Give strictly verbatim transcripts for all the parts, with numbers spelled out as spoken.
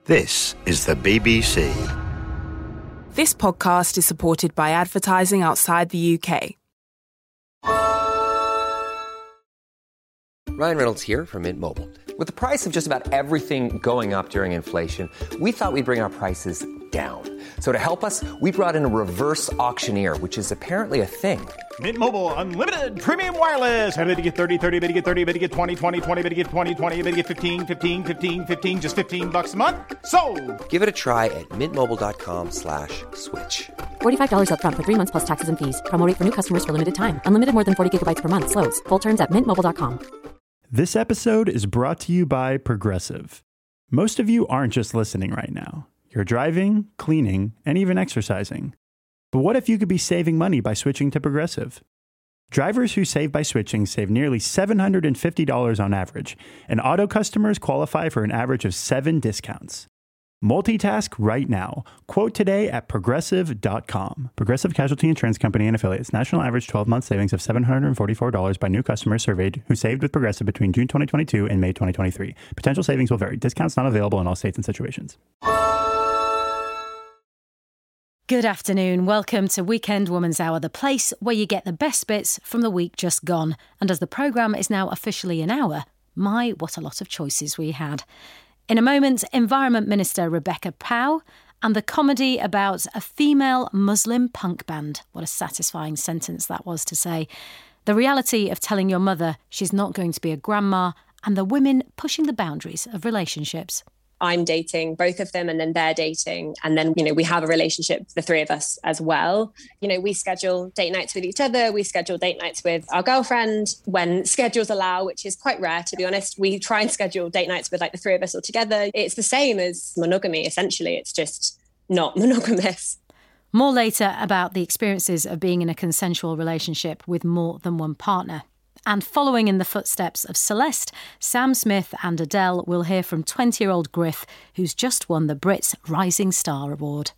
This is the B B C. This podcast is supported by advertising outside the U K. Ryan Reynolds here from Mint Mobile. With the price of just about everything going up during inflation, we thought we'd bring our prices down. So to help us, we brought in a reverse auctioneer, which is apparently a thing. Mint Mobile Unlimited Premium Wireless. How to get thirty, thirty, how to get thirty, how to get twenty, twenty, twenty, how to get twenty, twenty, how to get fifteen, fifteen, fifteen, fifteen, just fifteen bucks a month? Sold! Give it a try at mintmobile.com slash switch. forty-five dollars up front for three months plus taxes and fees. Promo rate for new customers for limited time. Unlimited more than forty gigabytes per month. Slows full terms at mint mobile dot com. This episode is brought to you by Progressive. Most of you aren't just listening right now. You're driving, cleaning, and even exercising. But what if you could be saving money by switching to Progressive? Drivers who save by switching save nearly seven hundred fifty dollars on average, and auto customers qualify for an average of seven discounts. Multitask right now. Quote today at progressive dot com. Progressive Casualty Insurance Company and Affiliates. National average twelve-month savings of seven hundred forty-four dollars by new customers surveyed who saved with Progressive between June twenty twenty-two and May twenty twenty-three. Potential savings will vary. Discounts not available in all states and situations. Good afternoon. Welcome to Weekend Woman's Hour, the place where you get the best bits from the week just gone. And as the programme is now officially an hour, my, what a lot of choices we had. In a moment, Environment Minister Rebecca Pow and the comedy about a female Muslim punk band. What a satisfying sentence that was to say. The reality of telling your mother she's not going to be a grandma, and the women pushing the boundaries of relationships. I'm dating both of them and then they're dating. And then, you know, we have a relationship, the three of us as well. You know, we schedule date nights with each other. We schedule date nights with our girlfriend when schedules allow, which is quite rare, to be honest. We try and schedule date nights with like the three of us all together. It's the same as monogamy, essentially. It's just not monogamous. More later about the experiences of being in a consensual relationship with more than one partner. And following in the footsteps of Celeste, Sam Smith and Adele will hear from twenty-year-old Griff, who's just won the Brits Rising Star Award.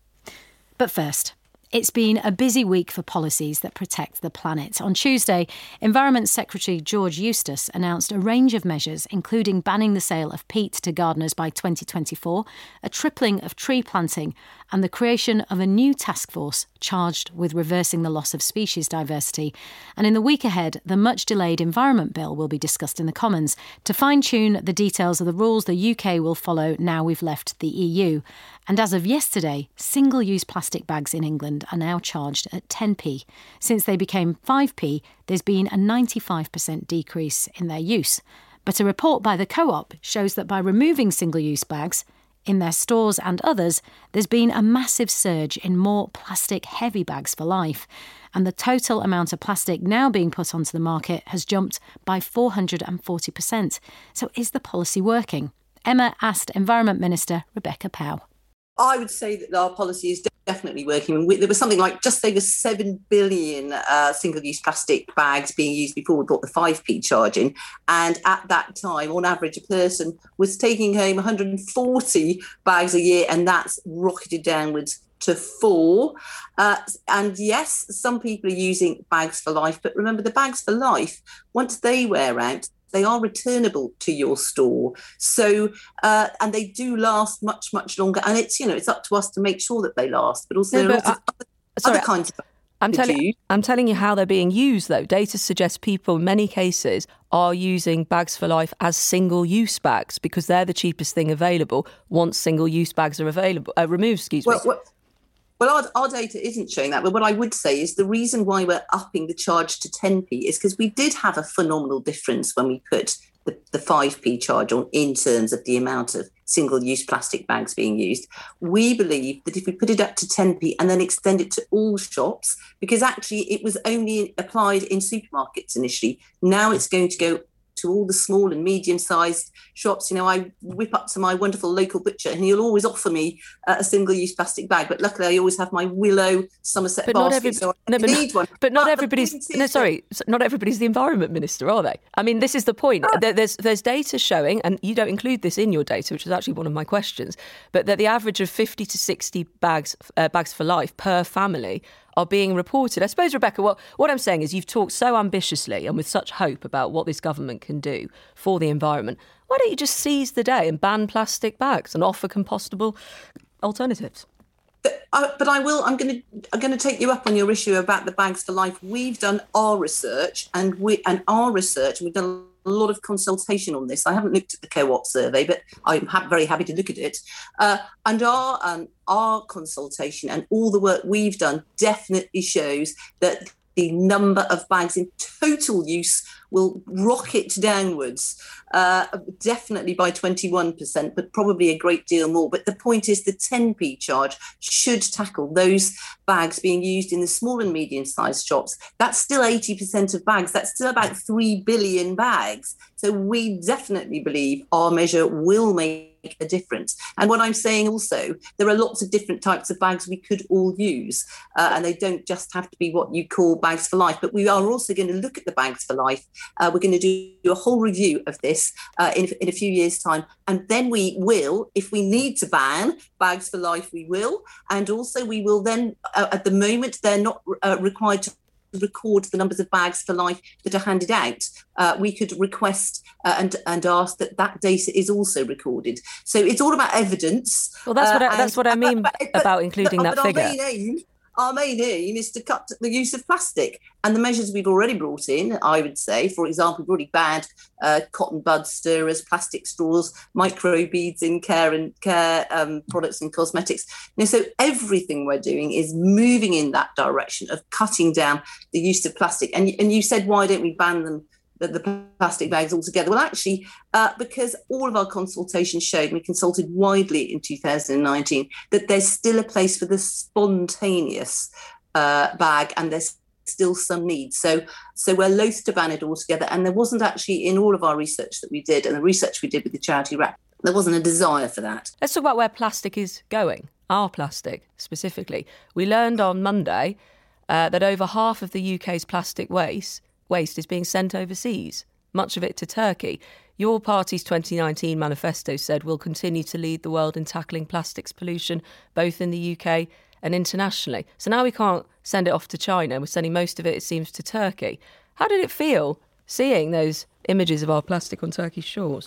But first, it's been a busy week for policies that protect the planet. On Tuesday, Environment Secretary George Eustice announced a range of measures, including banning the sale of peat to gardeners by twenty twenty-four, a tripling of tree planting, and the creation of a new task force charged with reversing the loss of species diversity. And in the week ahead, the much-delayed Environment Bill will be discussed in the Commons to fine-tune the details of the rules the U K will follow now we've left the E U. And as of yesterday, single-use plastic bags in England are now charged at ten p. Since they became five p, there's been a ninety-five percent decrease in their use. But a report by the Co-op shows that by removing single-use bags in their stores and others, there's been a massive surge in more plastic-heavy bags for life. And the total amount of plastic now being put onto the market has jumped by four hundred forty percent. So is the policy working? Emma asked Environment Minister Rebecca Pow. I would say that our policy is definitely working. We, there was something like just over seven billion uh, single-use plastic bags being used before we brought the five p charge in. And at that time, on average, a person was taking home one hundred forty bags a year, and that's rocketed downwards to four. Uh, and yes, some people are using bags for life, but remember the bags for life, once they wear out, they are returnable to your store. So, uh, and they do last much, much longer. And it's, you know, it's up to us to make sure that they last, but also no, but, uh, other, sorry, other kinds of I'm telling, I'm telling you how they're being used, though. Data suggests people, in many cases, are using bags for life as single-use bags because they're the cheapest thing available once single-use bags are available, uh, removed, excuse well, me. Well, Well, our, our data isn't showing that. But what I would say is the reason why we're upping the charge to ten p is because we did have a phenomenal difference when we put the, the five p charge on in terms of the amount of single-use plastic bags being used. We believe that if we put it up to ten p and then extend it to all shops, because actually it was only applied in supermarkets initially, now it's going to go to all the small and medium-sized shops. You know, I whip up to my wonderful local butcher and he'll always offer me uh, a single-use plastic bag. But luckily, I always have my Willow Somerset but basket, not every, so I no, but need not, one. But not but everybody's, no, sorry, not everybody's the Environment Minister, are they? I mean, this is the point. Oh. There, there's, there's data showing, and you don't include this in your data, which is actually one of my questions, but that the average of fifty to sixty bags, uh, bags for life per family are being reported. I suppose, Rebecca, what, what I'm saying is you've talked so ambitiously and with such hope about what this government can do for the environment. Why don't you just seize the day and ban plastic bags and offer compostable alternatives? But, uh, but I will. I'm going to. I'm going to take you up on your issue about the Bags for Life. We've done our research, and we and our research. We've done a lot of consultation on this. I haven't looked at the Co-op survey, but I'm ha- very happy to look at it. Uh, and our um, our consultation and all the work we've done definitely shows that the number of bags in total use will rocket downwards, uh, definitely by twenty-one percent, but probably a great deal more. But the point is the ten p charge should tackle those bags being used in the small and medium-sized shops. That's still eighty percent of bags. That's still about three billion bags. So we definitely believe our measure will make a difference. And what I'm saying also, there are lots of different types of bags we could all use, uh, and they don't just have to be what you call Bags for Life, but we are also going to look at the Bags for Life. Uh, we're going to do a whole review of this uh, in, in a few years' time, and then we will, if we need to ban Bags for Life, we will, and also we will then, uh, at the moment, they're not uh, required to record the numbers of Bags for Life that are handed out. Uh, we could request uh, and and ask that that data is also recorded. So it's all about evidence. Well, that's what I, uh, that's what I mean but, but, about including but, that but figure. Our main aim, our main aim is to cut the use of plastic, and the measures we've already brought in, I would say, for example, we've already banned uh, cotton bud stirrers, plastic straws, micro beads in care and care um, products and cosmetics. You know, so everything we're doing is moving in that direction of cutting down the use of plastic. And and you said, why don't we ban them? The, the plastic bags altogether? Well, actually, uh, because all of our consultations showed, we consulted widely in two thousand nineteen, that there's still a place for the spontaneous uh, bag, and there's still some need. So, so we're loath to ban it altogether. And there wasn't actually, in all of our research that we did, and the research we did with the charity wrap, there wasn't a desire for that. Let's talk about where plastic is going, our plastic specifically. We learned on Monday uh, that over half of the U K's plastic waste waste is being sent overseas, much of it to Turkey. Your party's twenty nineteen manifesto said we'll continue to lead the world in tackling plastics pollution, both in the U K and internationally. So now we can't send it off to China. We're sending most of it, it seems, to Turkey. How did it feel seeing those images of our plastic on Turkish shores?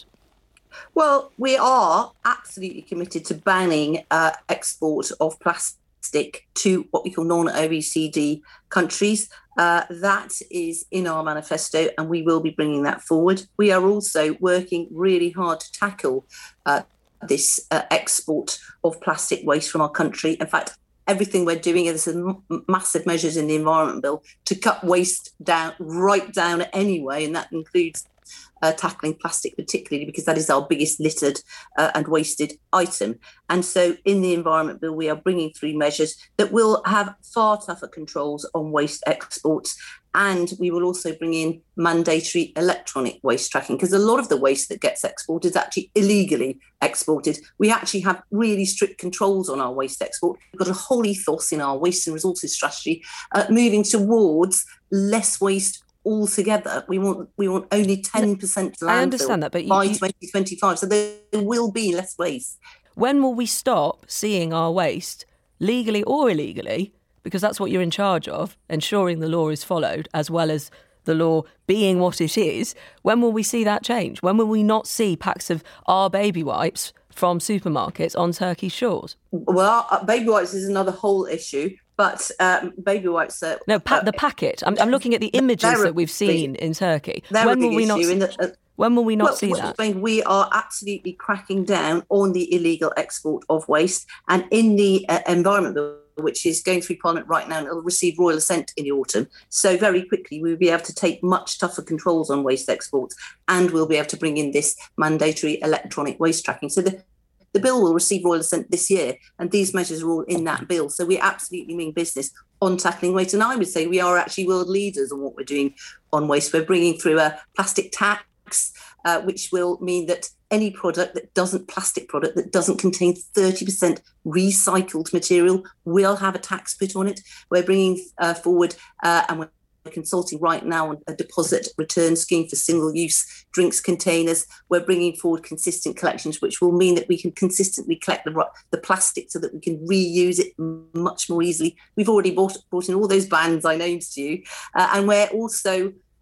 Well, we are absolutely committed to banning uh, export of plastic to what we call non-O E C D countries. Uh, that is in our manifesto, and we will be bringing that forward. We are also working really hard to tackle uh, this uh, export of plastic waste from our country. In fact, everything we're doing is m- massive measures in the Environment Bill to cut waste down, right down anyway, and that includes Uh, tackling plastic particularly, because that is our biggest littered uh, and wasted item. And so in the Environment Bill, we are bringing through measures that will have far tougher controls on waste exports. And we will also bring in mandatory electronic waste tracking, because a lot of the waste that gets exported is actually illegally exported. We actually have really strict controls on our waste export. We've got a whole ethos in our waste and resources strategy, uh, moving towards less waste altogether. We want we want only ten percent landfill. I understand that, but you, by you, twenty twenty-five, so there will be less waste. When will we stop seeing our waste, legally or illegally, because that's what you're in charge of, ensuring the law is followed, as well as the law being what it is? When will we see that change? When will we not see packs of our baby wipes from supermarkets on Turkish shores? Well, uh, baby wipes is another whole issue. But um, baby wipes are... No, pa- uh, the packet. I'm, I'm looking at the images that we've seen in Turkey. When will we not see, the, uh, when will we not well, see well, that? We are absolutely cracking down on the illegal export of waste. And in the uh, Environment Bill, which is going through Parliament right now, and it will receive royal assent in the autumn. So very quickly, we will be able to take much tougher controls on waste exports, and we'll be able to bring in this mandatory electronic waste tracking. So the The bill will receive royal assent this year, and these measures are all in that bill. So we absolutely mean business on tackling waste. And I would say we are actually world leaders on what we're doing on waste. We're bringing through a plastic tax, uh, which will mean that any product that doesn't, plastic product that doesn't contain thirty percent recycled material will have a tax put on it. We're bringing uh, forward, uh, and we're consulting right now on a deposit return scheme for single-use drinks containers. We're bringing forward consistent collections, which will mean that we can consistently collect the, the plastic so that we can reuse it much more easily. We've already brought, brought in all those bans I named to you. Uh, and we're also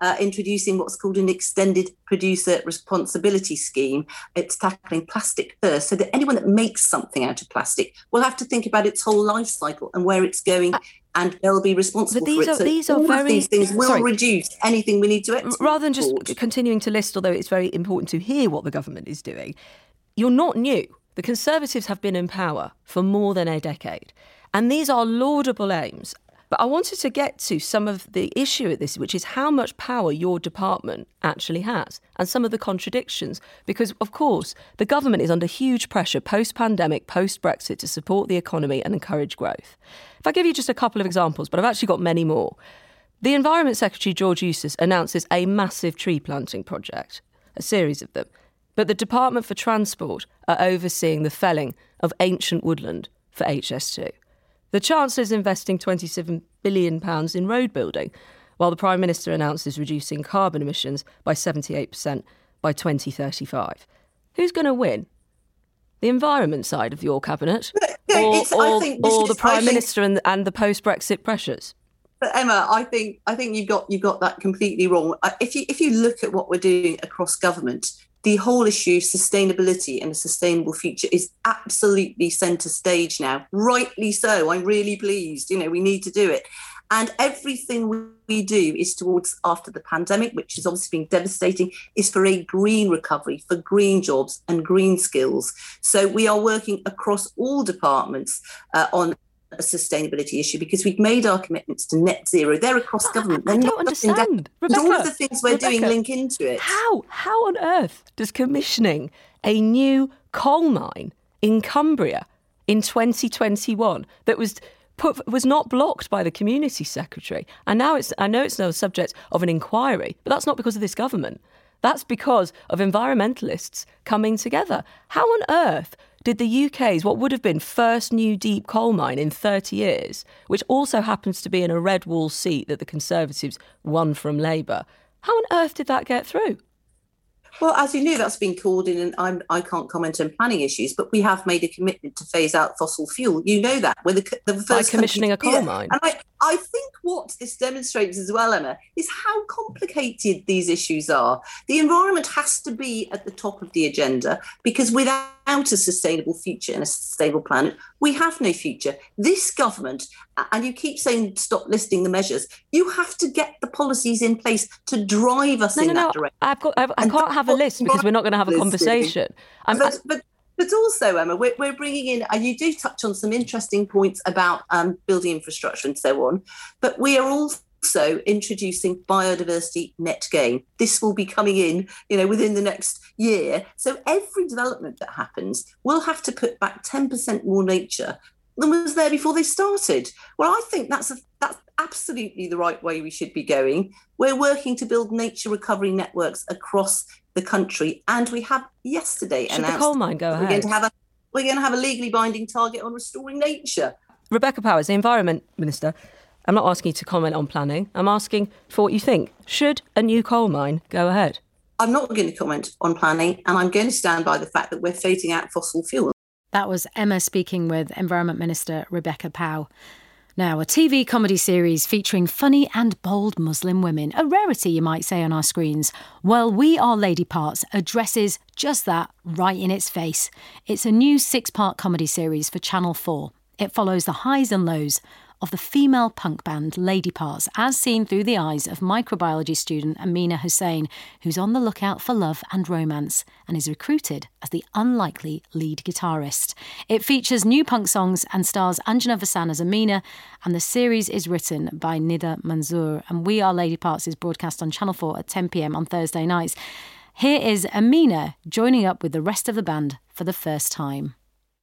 uh, introducing what's called an extended producer responsibility scheme. It's tackling plastic first, so that anyone that makes something out of plastic will have to think about its whole life cycle and where it's going. Uh, and they'll be responsible but these for it. Are, so these are all very, of these things will sorry. reduce anything we need to export. Rather than just continuing to list, although it's very important to hear what the government is doing, you're not new. The Conservatives have been in power for more than a decade. And these are laudable aims. But I wanted to get to some of the issue at this, which is how much power your department actually has and some of the contradictions. Because, of course, the government is under huge pressure post-pandemic, post-Brexit to support the economy and encourage growth. If I give you just a couple of examples, but I've actually got many more. The Environment Secretary, George Eustice, announces a massive tree planting project, a series of them. But the Department for Transport are overseeing the felling of ancient woodland for H S two. The Chancellor is investing twenty-seven billion pounds in road building, while the Prime Minister announces reducing carbon emissions by seventy-eight percent by twenty thirty-five. Who's going to win? The environment side of your cabinet, no, or, it's, or, I think or is, the Prime I think, Minister and, and the post-Brexit pressures? But Emma, I think I think you've got you've got that completely wrong. If you if you look at what we're doing across government, the whole issue of sustainability and a sustainable future is absolutely centre stage now. Rightly so. I'm really pleased. You know, we need to do it. And everything we do is towards, after the pandemic, which has obviously been devastating, is for a green recovery, for green jobs and green skills. So we are working across all departments uh, on a sustainability issue because we've made our commitments to net zero. They're across government. They're I don't not understand. Rebecca, all of the things we're Rebecca, doing link into it. How? How on earth does commissioning a new coal mine in Cumbria in twenty twenty-one that was put was not blocked by the community secretary, and now it's I know it's now the subject of an inquiry, but that's not because of this government. That's because of environmentalists coming together. How on earth did the U K's, what would have been first new deep coal mine in thirty years, which also happens to be in a red wall seat that the Conservatives won from Labour, how on earth did that get through? Well, as you know, that's been called in, and I'm, I can't comment on planning issues, but we have made a commitment to phase out fossil fuel. You know that. We're the, the first By commissioning a coal yeah. mine. And I, I think what this demonstrates as well, Emma, is how complicated these issues are. The environment has to be at the top of the agenda because without a sustainable future and a sustainable planet, we have no future. This government, and you keep saying stop listing the measures, you have to get the policies in place to drive us no, in no, that no. direction. I've got, I've, I can't have a list because we're not going to have a conversation. I'm, but, but, but also, Emma, we're, we're bringing in, and you do touch on some interesting points about um, building infrastructure and so on, but we are also also introducing biodiversity net gain. This will be coming in, you know, within the next year. So every development that happens will have to put back ten percent more nature than was there before they started. Well, I think that's a, that's absolutely the right way we should be going. We're working to build nature recovery networks across the country, and we have yesterday Should announced the coal mine go we're ahead? going to have a we're going to have a legally binding target on restoring nature. Rebecca Powers, the Environment Minister. I'm not asking you to comment on planning. I'm asking for what you think. Should a new coal mine go ahead? I'm not going to comment on planning, and I'm going to stand by the fact that we're phasing out fossil fuel. That was Emma speaking with Environment Minister Rebecca Pow. Now, a T V comedy series featuring funny and bold Muslim women, a rarity you might say on our screens. Well, We Are Lady Parts addresses just that right in its face. It's a new six-part comedy series for Channel four. It follows the highs and lows of the female punk band Lady Parts, as seen through the eyes of microbiology student Amina Hussain, who's on the lookout for love and romance and is recruited as the unlikely lead guitarist. It features new punk songs and stars Anjana Vasan as Amina, and the series is written by Nida Manzoor. And We Are Lady Parts is broadcast on Channel four at ten p.m. on Thursday nights. Here is Amina joining up with the rest of the band for the first time.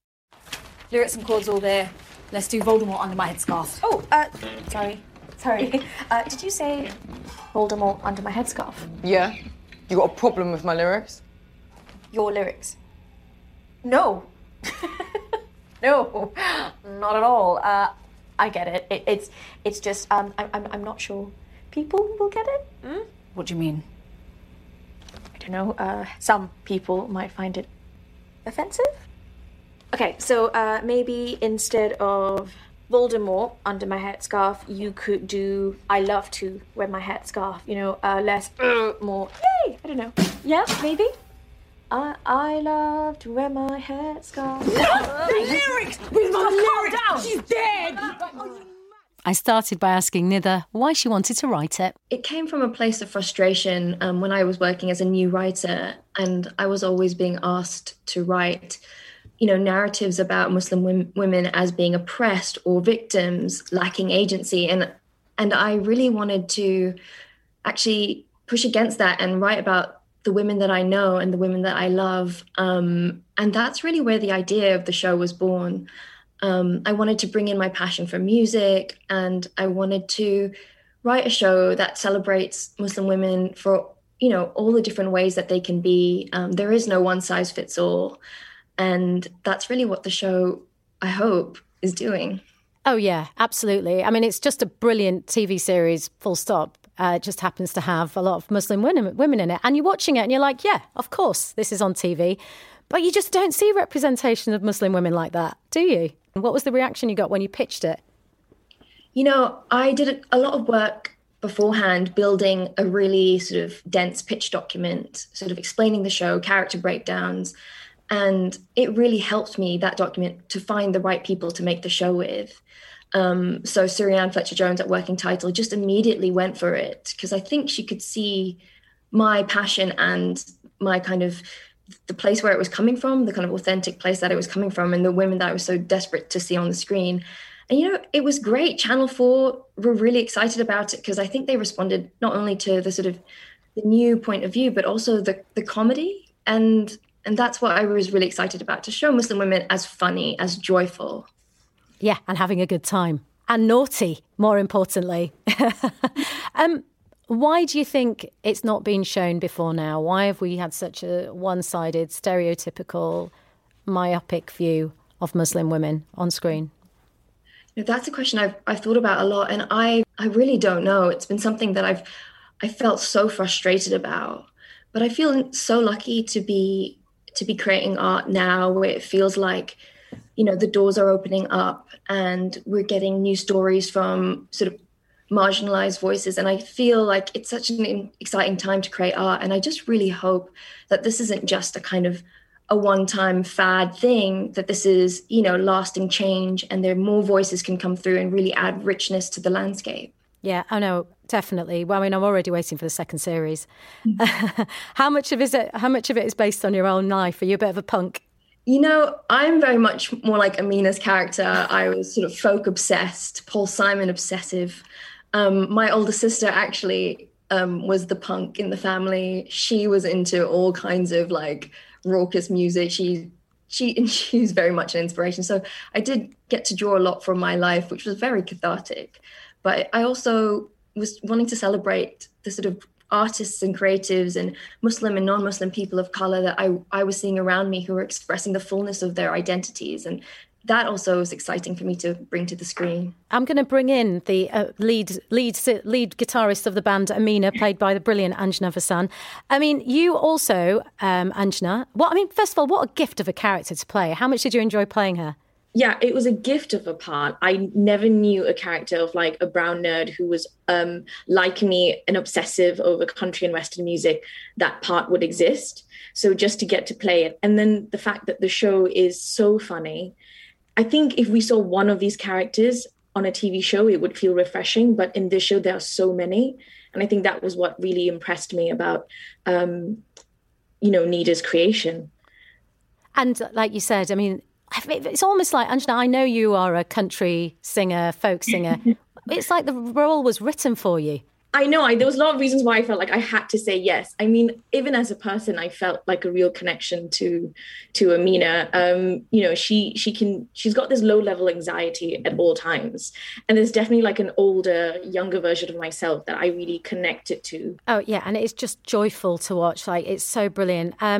Lyrics and chords all there. Let's do Voldemort under my headscarf. Oh, uh, sorry. Sorry. Uh, did you say Voldemort under my headscarf? Yeah. You got a problem with my lyrics? Your lyrics? No. No, not at all. Uh, I get it. it it's it's just, um, I, I'm, I'm not sure people will get it. Mm? What do you mean? I don't know. Uh, some people might find it offensive. Okay, so uh, maybe instead of Voldemort under my headscarf. You could do I love to wear my headscarf, you know, uh, less, uh, more, yay, I don't know. Yeah, maybe. I I love to wear my headscarf. The lyrics! With my lyrics! Down. She's dead! I started by asking Nidha why she wanted to write it. It came from a place of frustration um, when I was working as a new writer, and I was always being asked to write, you know, narratives about Muslim w- women as being oppressed or victims, lacking agency. And, and I really wanted to actually push against that and write about the women that I know and the women that I love. Um, and that's really where the idea of the show was born. Um, I wanted to bring in my passion for music, and I wanted to write a show that celebrates Muslim women for, you know, all the different ways that they can be. Um, there is no one size fits all. And that's really what the show, I hope, is doing. Oh, yeah, absolutely. I mean, it's just a brilliant T V series, full stop. Uh, it just happens to have a lot of Muslim women, women in it. And you're watching it and you're like, yeah, of course, this is on T V. But you just don't see representation of Muslim women like that, do you? What was the reaction you got when you pitched it? You know, I did a lot of work beforehand building a really sort of dense pitch document, sort of explaining the show, character breakdowns. And it really helped me, that document, to find the right people to make the show with. Um, so Surianne Fletcher-Jones at Working Title just immediately went for it, because I think she could see my passion and my kind of the place where it was coming from, the kind of authentic place that it was coming from, and the women that I was so desperate to see on the screen. And, you know, it was great. Channel four were really excited about it, because I think they responded not only to the sort of the new point of view, but also the the comedy. And and that's what I was really excited about, to show Muslim women as funny, as joyful. Yeah, and having a good time. And naughty, more importantly. um, why do you think it's not been shown before now? Why have we had such a one-sided, stereotypical, myopic view of Muslim women on screen? You know, that's a question I've I've thought about a lot, and I I really don't know. It's been something that I've I felt so frustrated about. But I feel so lucky to be to be creating art now, where it feels like, you know, the doors are opening up and we're getting new stories from sort of marginalized voices. And I feel like it's such an exciting time to create art. And I just really hope that this isn't just a kind of a one-time fad thing, that this is, you know, lasting change, and there more voices can come through and really add richness to the landscape. Yeah, I know, definitely. Well, I mean, I'm already waiting for the second series. Mm-hmm. how much of is it? How much of it is based on your own life? Are you a bit of a punk? You know, I'm very much more like Amina's character. I was sort of folk obsessed, Paul Simon obsessive. Um, my older sister actually um, was the punk in the family. She was into all kinds of like raucous music. She she she's very much an inspiration. So I did get to draw a lot from my life, which was very cathartic. But I also was wanting to celebrate the sort of artists and creatives and Muslim and non-Muslim people of color that I, I was seeing around me, who were expressing the fullness of their identities. And that also was exciting for me to bring to the screen. I'm going to bring in the uh, lead lead lead guitarist of the band, Amina, played by the brilliant Anjana Vasan. I mean, you also, um, Anjana, well, I mean, first of all, what a gift of a character to play. How much did you enjoy playing her? Yeah, it was a gift of a part. I never knew a character of like a brown nerd who was um, like me, an obsessive over country and Western music. That part would exist. So just to get to play it. And then the fact that the show is so funny. I think if we saw one of these characters on a T V show, it would feel refreshing. But in this show, there are so many. And I think that was what really impressed me about, um, you know, Nidha's creation. And like you said, I mean, it's almost like, Anjana, I know you are a country singer, folk singer. It's like the role was written for you. I know. I, there was a lot of reasons why I felt like I had to say yes. I mean, even as a person, I felt like a real connection to to Amina. Um, you know, she she can she's got this low level anxiety at all times, and there's definitely like an older, younger version of myself that I really connected to. Oh yeah, and it's just joyful to watch. Like, it's so brilliant. Um,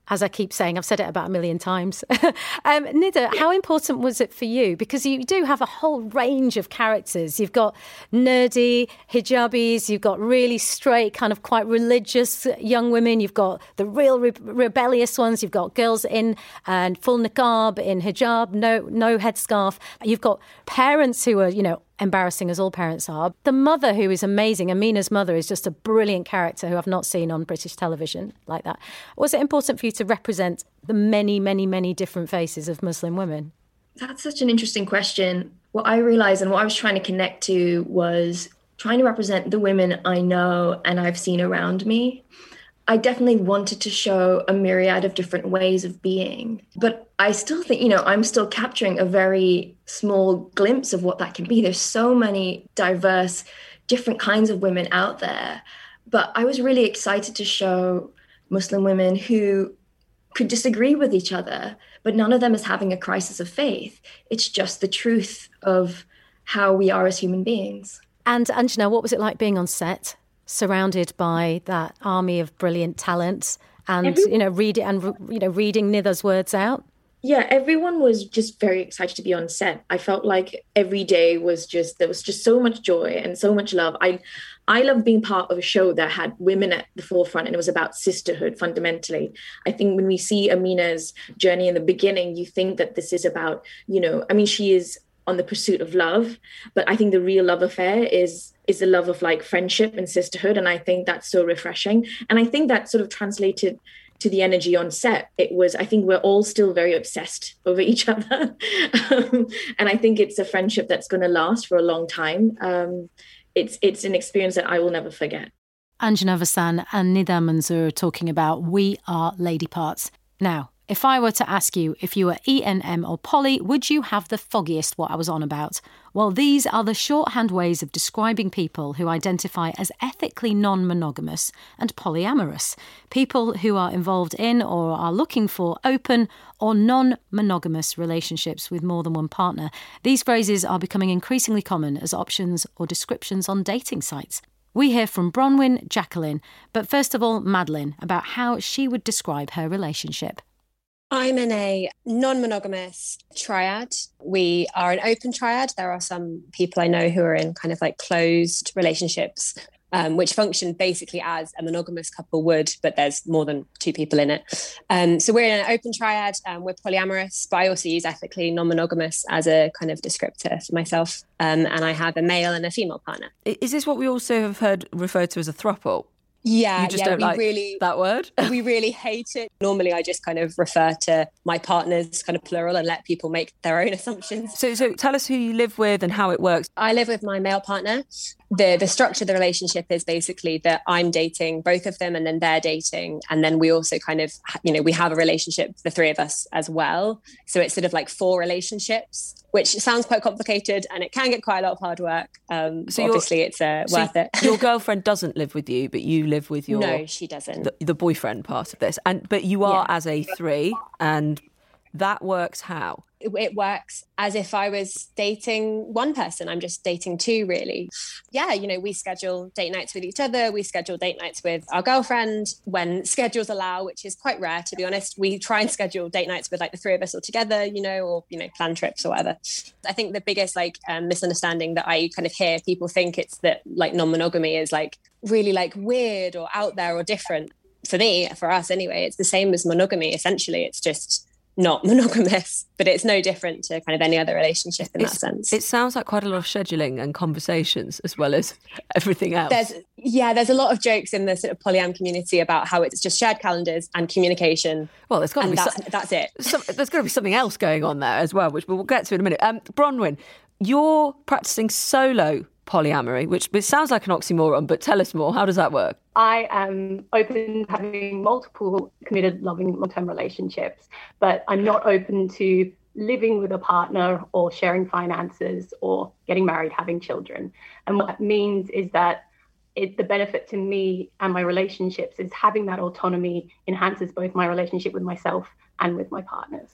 as I keep saying, I've said it about a million times. um, Nida, how important was it for you? Because you do have a whole range of characters. You've got nerdy hijabis, you've got really straight, kind of quite religious young women, you've got the real re- rebellious ones, you've got girls in and full niqab, in hijab, no no headscarf. You've got parents who are, you know, embarrassing as all parents are. The mother, who is amazing, Amina's mother, is just a brilliant character who I've not seen on British television like that. Was it important for you to represent the many, many, many different faces of Muslim women? That's such an interesting question. What I realised and what I was trying to connect to was trying to represent the women I know and I've seen around me. I definitely wanted to show a myriad of different ways of being, but I still think, you know, I'm still capturing a very small glimpse of what that can be. There's so many diverse, different kinds of women out there, but I was really excited to show Muslim women who could disagree with each other, but none of them is having a crisis of faith. It's just the truth of how we are as human beings. And Anjana, what was it like being on set, surrounded by that army of brilliant talent, and Everyone, you know, read and you know, reading Nida's words out? Yeah, everyone was just very excited to be on set. I felt like every day was just there was just so much joy and so much love. I, I love being part of a show that had women at the forefront, and it was about sisterhood fundamentally. I think when we see Amina's journey in the beginning, you think that this is about, you know, I mean, she is on the pursuit of love, but I think the real love affair is is the love of like friendship and sisterhood. And I think that's so refreshing. And I think that sort of translated to the energy on set. It was, I think we're all still very obsessed over each other. um, and I think it's a friendship that's going to last for a long time. Um, it's it's an experience that I will never forget. Anjana Vasan and Nida Manzoor talking about We Are Lady Parts. Now, if I were to ask you if you were E N M or poly, would you have the foggiest what I was on about? Well, these are the shorthand ways of describing people who identify as ethically non-monogamous and polyamorous. People who are involved in or are looking for open or non-monogamous relationships with more than one partner. These phrases are becoming increasingly common as options or descriptions on dating sites. We hear from Bronwyn, Jacqueline, but first of all, Madeline, about how she would describe her relationship. I'm in a non-monogamous triad. We are an open triad. There are some people I know who are in kind of like closed relationships, um, which function basically as a monogamous couple would, but there's more than two people in it. Um, so we're in an open triad. Um, we're polyamorous, but I also use ethically non-monogamous as a kind of descriptor for myself. Um, and I have a male and a female partner. Is this what we also have heard referred to as a throuple? Yeah, you just yeah, don't we like really, that word? We really hate it. Normally, I just kind of refer to my partners, kind of plural, and let people make their own assumptions. So, so tell us who you live with and how it works. I live with my male partner. The the structure of the relationship is basically that I'm dating both of them, and then they're dating, and then we also kind of, you know, we have a relationship, the three of us as well. So it's sort of like four relationships, which sounds quite complicated, and it can get quite a lot of hard work. Um, so obviously, it's uh, so worth it. Your girlfriend doesn't live with you, but you live with your no, she doesn't. The, the boyfriend part of this, and but you are yeah. as a three, and that works how? It, it works as if I was dating one person. I'm just dating two, really. Yeah, you know, we schedule date nights with each other. We schedule date nights with our girlfriend when schedules allow, which is quite rare, to be honest. We try and schedule date nights with like the three of us all together, you know, or, you know, plan trips or whatever. I think the biggest like um, misunderstanding that I kind of hear, people think it's that like non-monogamy is like really like weird or out there or different. For me, for us anyway, it's the same as monogamy. Essentially, it's just not monogamous, but it's no different to kind of any other relationship in it's, that sense. It sounds like quite a lot of scheduling and conversations as well as everything else. There's, yeah, there's a lot of jokes in the sort of polyam community about how it's just shared calendars and communication. Well, there's got to be that's, so, that's it. Some, there's got to be something else going on there as well, which we'll get to in a minute. Um, Bronwyn, you're practicing solo polyamory, which it sounds like an oxymoron, but tell us more. How does that work? I am open to having multiple committed, loving, long-term relationships, but I'm not open to living with a partner or sharing finances or getting married, having children. And what that means is that it, the benefit to me and my relationships is having that autonomy enhances both my relationship with myself and with my partners.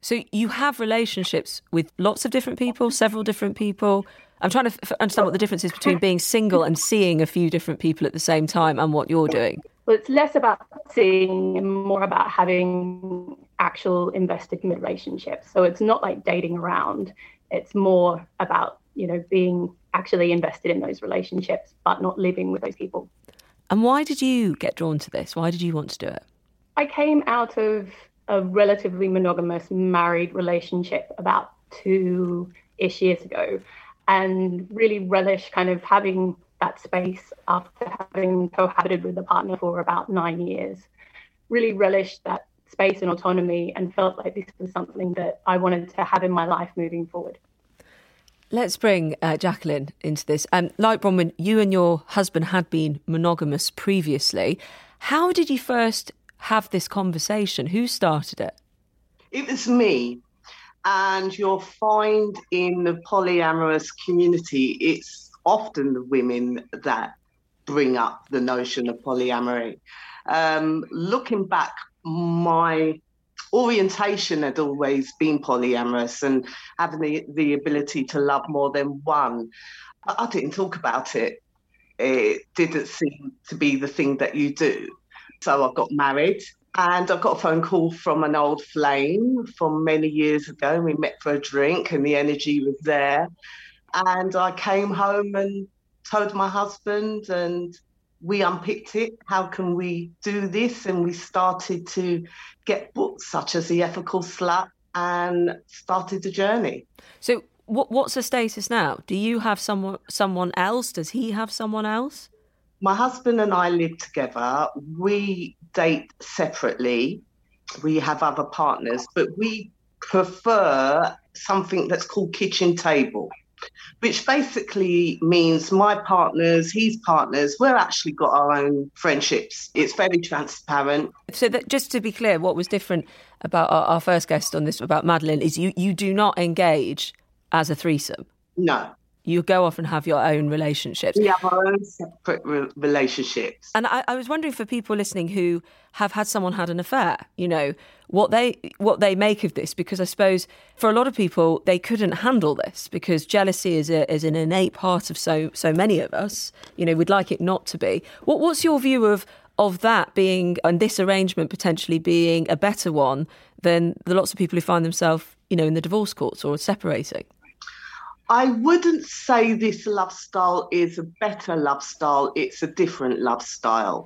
So you have relationships with lots of different people, several different people. I'm trying to f- understand what the difference is between being single and seeing a few different people at the same time and what you're doing. Well, it's less about seeing and more about having actual invested in relationships. So it's not like dating around. It's more about, you know, being actually invested in those relationships, but not living with those people. And why did you get drawn to this? Why did you want to do it? I came out of a relatively monogamous married relationship about two-ish years ago and really relish kind of having that space after having cohabited with a partner for about nine years. Really relished that space and autonomy and felt like this was something that I wanted to have in my life moving forward. Let's bring uh, Jacqueline into this. Um, like Bronwyn, you and your husband had been monogamous previously. How did you first have this conversation? Who started it? It was me. And you'll find in the polyamorous community, it's often the women that bring up the notion of polyamory. Um, looking back, my orientation had always been polyamorous and having the, the ability to love more than one. I didn't talk about it. It didn't seem to be the thing that you do. So I got married and I got a phone call from an old flame from many years ago. We met for a drink and the energy was there. And I came home and told my husband and we unpicked it. How can we do this? And we started to get books such as The Ethical Slut and started the journey. So what, what's the status now? Do you have someone, someone else? Does he have someone else? My husband and I live together. We date separately. We have other partners, but we prefer something that's called kitchen table, which basically means my partners, his partners, we're actually got our own friendships. It's very transparent. So that, just to be clear, what was different about our, our first guest on this, about Madeleine, is you, you do not engage as a threesome. No. You go off and have your own relationships. We have our own separate re- relationships. And I, I was wondering for people listening who have had someone had an affair, you know, what they what they make of this, because I suppose for a lot of people, they couldn't handle this because jealousy is a, is an innate part of so so many of us. You know, we'd like it not to be. What What's your view of of that being, and this arrangement potentially being a better one than the lots of people who find themselves, you know, in the divorce courts or separating? I wouldn't say this love style is a better love style. It's a different love style.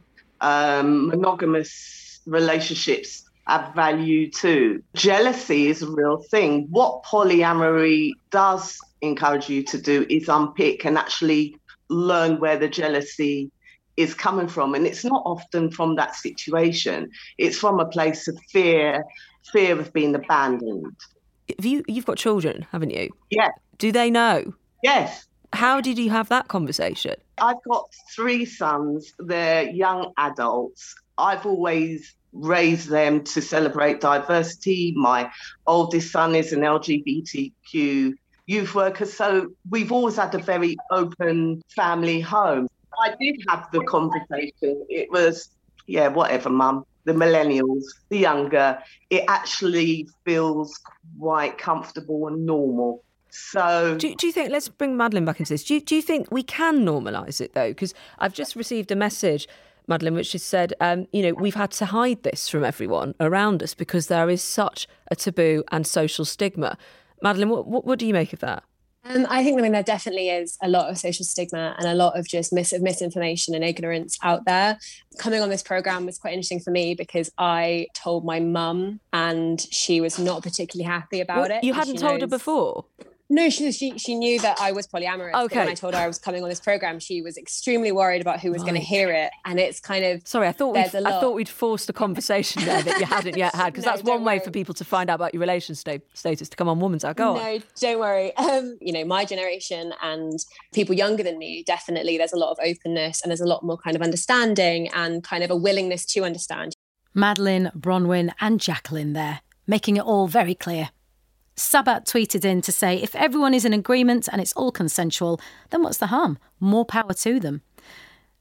Um, monogamous relationships have value too. Jealousy is a real thing. What polyamory does encourage you to do is unpick and actually learn where the jealousy is coming from. And it's not often from that situation. It's from a place of fear, fear of being abandoned. Have you, you've got children, haven't you? Yeah. Do they know? Yes. How did you have that conversation? I've got three sons. They're young adults. I've always raised them to celebrate diversity. My oldest son is an L G B T Q youth worker. So we've always had a very open family home. I did have the conversation. It was, yeah, whatever, Mum. The millennials, the younger, it actually feels quite comfortable and normal. So, do, do you think, let's bring Madeleine back into this, do you, do you think we can normalise it though? Because I've just received a message, Madeleine, which has said, um, you know, we've had to hide this from everyone around us because there is such a taboo and social stigma. Madeleine, what, what, what do you make of that? Um, I think I mean, there definitely is a lot of social stigma and a lot of just mis- misinformation and ignorance out there. Coming on this programme was quite interesting for me because I told my mum and she was not particularly happy about well, it. You hadn't told knows... her before? No, she, she she knew that I was polyamorous. Okay. But when I told her I was coming on this programme, she was extremely worried about who was right. going to hear it. And it's kind of... Sorry, I thought, we'd, I thought we'd forced a conversation there that you hadn't yet had, because no, that's one worry. way for people to find out about your relation sta- status, to come on Woman's Hour. Go on. No, don't worry. Um, you know, my generation and people younger than me, definitely there's a lot of openness and there's a lot more kind of understanding and kind of a willingness to understand. Madeleine, Bronwyn and Jacqueline there, making it all very clear. Sabat tweeted in to say, if everyone is in agreement and it's all consensual, then what's the harm? More power to them.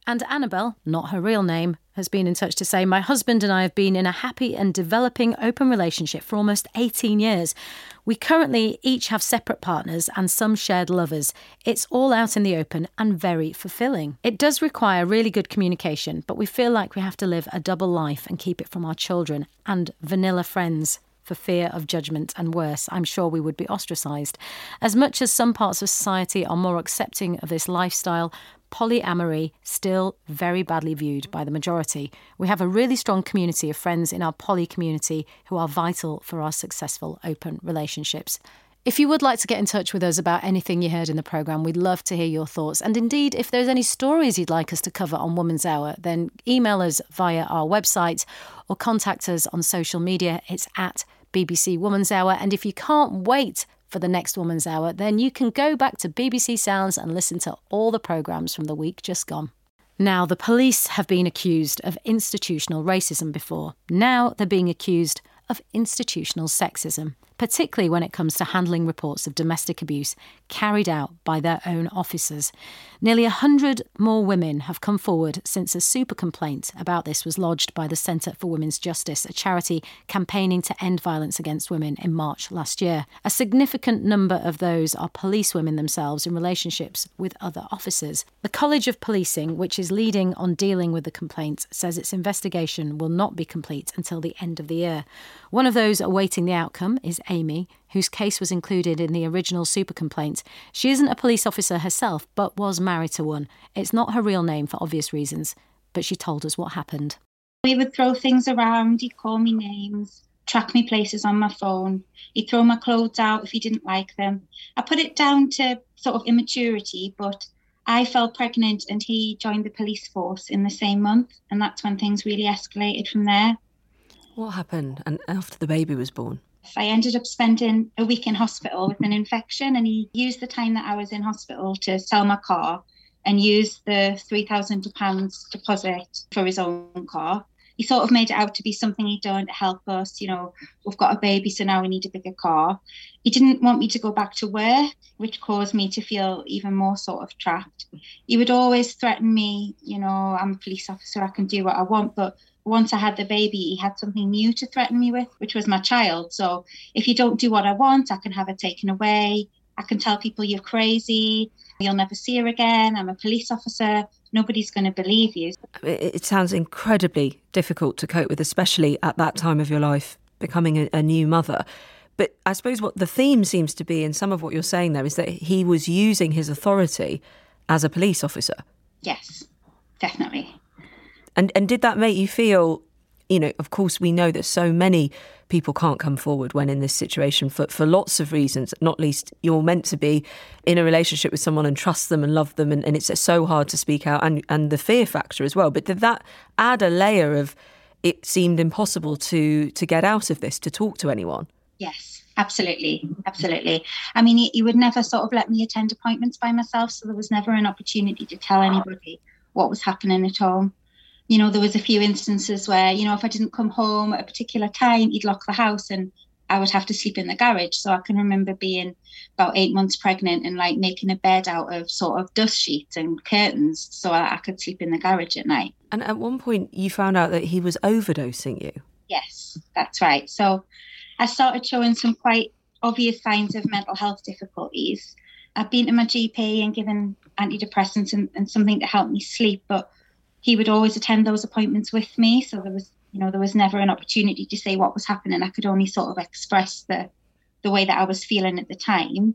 And Annabelle, not her real name, has been in touch to say, my husband and I have been in a happy and developing open relationship for almost eighteen years. We currently each have separate partners and some shared lovers. It's all out in the open and very fulfilling. It does require really good communication, but we feel like we have to live a double life and keep it from our children and vanilla friends for fear of judgment, and worse, I'm sure we would be ostracised. As much as some parts of society are more accepting of this lifestyle, polyamory still very badly viewed by the majority. We have a really strong community of friends in our poly community who are vital for our successful open relationships. If you would like to get in touch with us about anything you heard in the programme, we'd love to hear your thoughts. And indeed, if there's any stories you'd like us to cover on Woman's Hour, then email us via our website or contact us on social media. It's at B B C Woman's Hour. And if you can't wait for the next Woman's Hour, then you can go back to B B C Sounds and listen to all the programmes from the week just gone. Now, the police have been accused of institutional racism before. Now they're being accused of institutional sexism, particularly when it comes to handling reports of domestic abuse carried out by their own officers. Nearly a hundred more women have come forward since a super complaint about this was lodged by the Centre for Women's Justice, a charity campaigning to end violence against women, in March last year. A significant number of those are police women themselves in relationships with other officers. The College of Policing, which is leading on dealing with the complaints, says its investigation will not be complete until the end of the year. One of those awaiting the outcome is Amy, whose case was included in the original super complaint. She isn't a police officer herself, but was married to one. It's not her real name for obvious reasons, but she told us what happened. He would throw things around, he'd call me names, track me places on my phone. He'd throw my clothes out if he didn't like them. I put it down to sort of immaturity, but I fell pregnant and he joined the police force in the same month, and that's when things really escalated from there. What happened and after the baby was born? I ended up spending a week in hospital with an infection, and he used the time that I was in hospital to sell my car and use the three thousand pounds deposit for his own car. He sort of made it out to be something he'd done to help us. You know, we've got a baby, so now we need a bigger car. He didn't want me to go back to work, which caused me to feel even more sort of trapped. He would always threaten me, you know, I'm a police officer, I can do what I want, but once I had the baby, he had something new to threaten me with, which was my child. So if you don't do what I want, I can have it taken away. I can tell people you're crazy. You'll never see her again. I'm a police officer. Nobody's going to believe you. It sounds incredibly difficult to cope with, especially at that time of your life, becoming a, a new mother. But I suppose what the theme seems to be in some of what you're saying there is that he was using his authority as a police officer. Yes, definitely. And and did that make you feel, you know, of course, we know that so many people can't come forward when in this situation for, for lots of reasons, not least you're meant to be in a relationship with someone and trust them and love them. And, and it's so hard to speak out, and, and the fear factor as well. But did that add a layer of it seemed impossible to to get out of this, to talk to anyone? Yes, absolutely. Absolutely. I mean, he, he would never sort of let me attend appointments by myself. So there was never an opportunity to tell anybody what was happening at home. You know, there was a few instances where, you know, if I didn't come home at a particular time, he'd lock the house and I would have to sleep in the garage. So I can remember being about eight months pregnant and like making a bed out of sort of dust sheets and curtains so I, I could sleep in the garage at night. And at one point you found out that he was overdosing you. Yes, that's right. So I started showing some quite obvious signs of mental health difficulties. I've been to my G P and given antidepressants and, and something to help me sleep, but he would always attend those appointments with me. So there was, you know, there was never an opportunity to say what was happening. I could only sort of express the, the way that I was feeling at the time.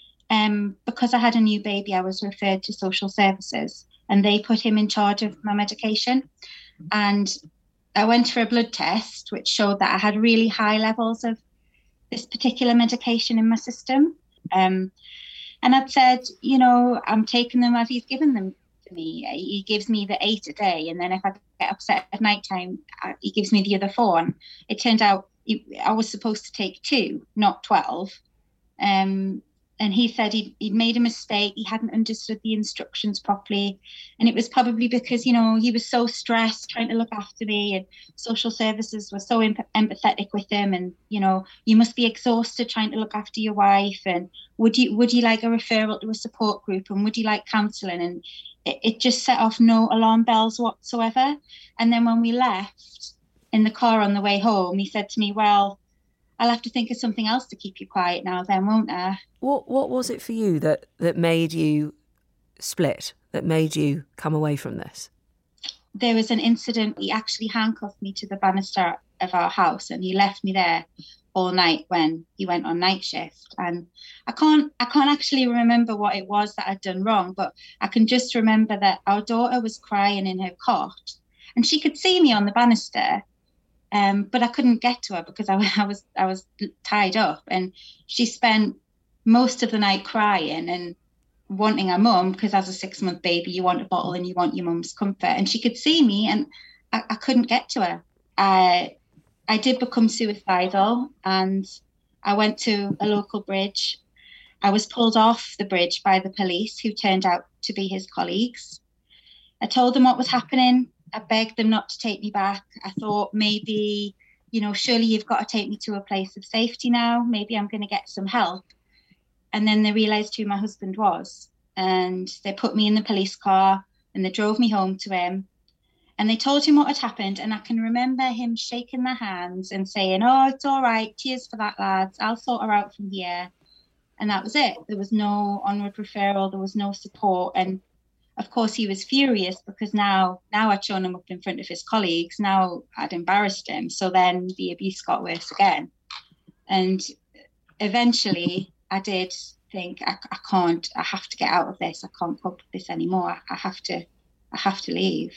Um, because I had a new baby, I was referred to social services and they put him in charge of my medication. And I went for a blood test, which showed that I had really high levels of this particular medication in my system. Um, and I'd said, you know, I'm taking them as he's given them to me. He gives me the eight a day. And then if I get upset at night time, he gives me the other four. And it turned out I was supposed to take two, not twelve. Um, and he said he'd, he'd made a mistake. He hadn't understood the instructions properly. And it was probably because, you know, he was so stressed trying to look after me, and social services were so em- empathetic with him. And, you know, you must be exhausted trying to look after your wife. And would you would you like a referral to a support group? And would you like counselling? And it, it just set off no alarm bells whatsoever. And then when we left in the car on the way home, he said to me, well, I'll have to think of something else to keep you quiet now then, won't I? What What was it for you that, that made you split, that made you come away from this? There was an incident. He actually handcuffed me to the banister of our house, and he left me there all night when he went on night shift. And I can't I can't actually remember what it was that I'd done wrong, but I can just remember that our daughter was crying in her cot, and she could see me on the banister. Um, but I couldn't get to her because I, I was I was tied up, and she spent most of the night crying and wanting her mum, because as a six month baby you want a bottle and you want your mum's comfort, and she could see me and I, I couldn't get to her. I I did become suicidal, and I went to a local bridge. I was pulled off the bridge by the police, who turned out to be his colleagues. I told them what was happening. I begged them not to take me back. I thought maybe, you know, surely you've got to take me to a place of safety now. Maybe I'm going to get some help. And then they realised who my husband was. And they put me in the police car and they drove me home to him. And they told him what had happened. And I can remember him shaking their hands and saying, oh, it's all right. Cheers for that, lads. I'll sort her out from here. And that was it. There was no onward referral. There was no support. And of course, he was furious because now, now I'd shown him up in front of his colleagues. Now I'd embarrassed him. So then the abuse got worse again. And eventually I did think, I, I can't, I have to get out of this. I can't cope with this anymore. I have to, I have to leave.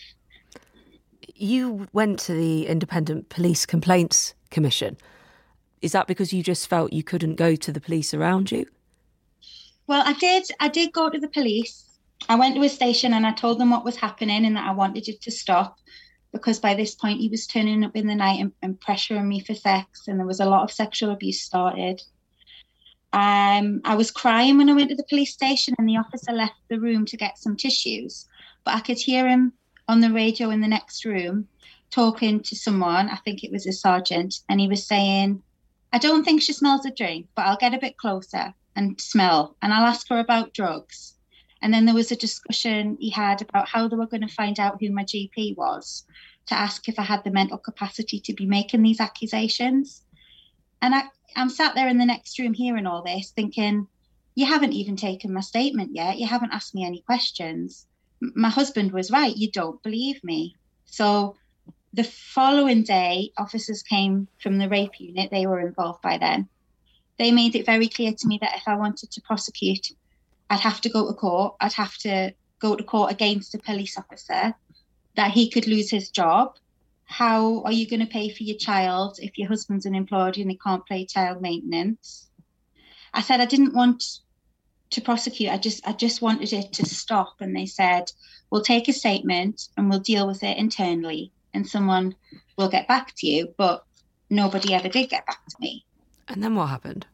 You went to the Independent Police Complaints Commission. Is that because you just felt you couldn't go to the police around you? Well, I did. I did go to the police. I went to a station and I told them what was happening and that I wanted it to stop, because by this point he was turning up in the night and, and pressuring me for sex, and there was a lot of sexual abuse started. Um, I was crying when I went to the police station, and the officer left the room to get some tissues, but I could hear him on the radio in the next room talking to someone. I think it was a sergeant, and he was saying, I don't think she smells a drink, but I'll get a bit closer and smell, and I'll ask her about drugs. And then there was a discussion he had about how they were going to find out who my G P was, to ask if I had the mental capacity to be making these accusations. And I, I'm sat there in the next room hearing all this, thinking, you haven't even taken my statement yet. You haven't asked me any questions. M- my husband was right. You don't believe me. So the following day, officers came from the rape unit. They were involved by then. They made it very clear to me that if I wanted to prosecute, I'd have to go to court. I'd have to go to court against a police officer, that he could lose his job. How are you going to pay for your child if your husband's unemployed and he can't pay child maintenance? I said I didn't want to prosecute. I just I just wanted it to stop. And they said, we'll take a statement and we'll deal with it internally and someone will get back to you. But nobody ever did get back to me. And then what happened?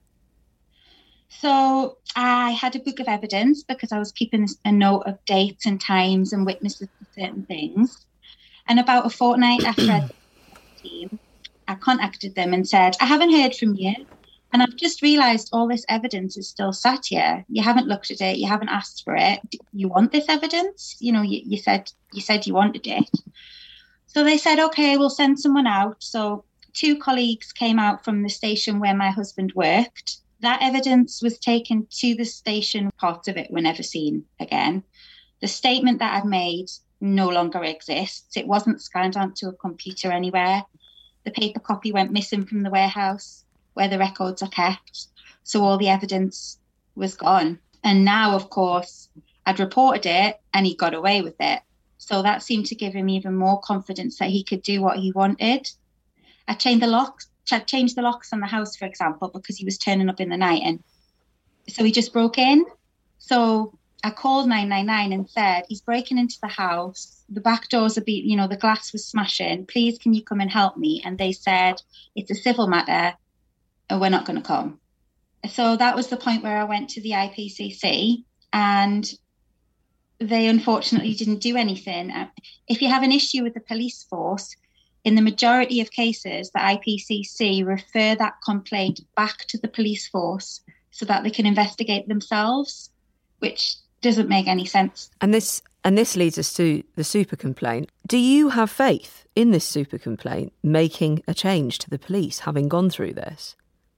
So I had a book of evidence because I was keeping a note of dates and times and witnesses to certain things. And about a fortnight after I did the team, I contacted them and said, I haven't heard from you. And I've just realised all this evidence is still sat here. You haven't looked at it. You haven't asked for it. You want this evidence? You know, you, you said you said you wanted it. So they said, OK, we'll send someone out. So two colleagues came out from the station where my husband worked. That evidence was taken to the station. Parts of it were never seen again. The statement that I'd made no longer exists. It wasn't scanned onto a computer anywhere. The paper copy went missing from the warehouse where the records are kept. So all the evidence was gone. And now, of course, I'd reported it and he got away with it. So that seemed to give him even more confidence that he could do what he wanted. I changed the locks. changed the locks on the house, for example, because he was turning up in the night. And so he just broke in. So I called nine nine nine and said, he's breaking into the house. The back doors are being, you know, the glass was smashing. Please, can you come and help me? And they said, it's a civil matter and we're not going to come. So that was the point where I went to the I P C C, and they unfortunately didn't do anything. If you have an issue with the police force, in the majority of cases, the I P C C refer that complaint back to the police force so that they can investigate themselves, which doesn't make any sense. And this and this leads us to the super complaint. Do you have faith in this super complaint making a change to the police, having gone through this?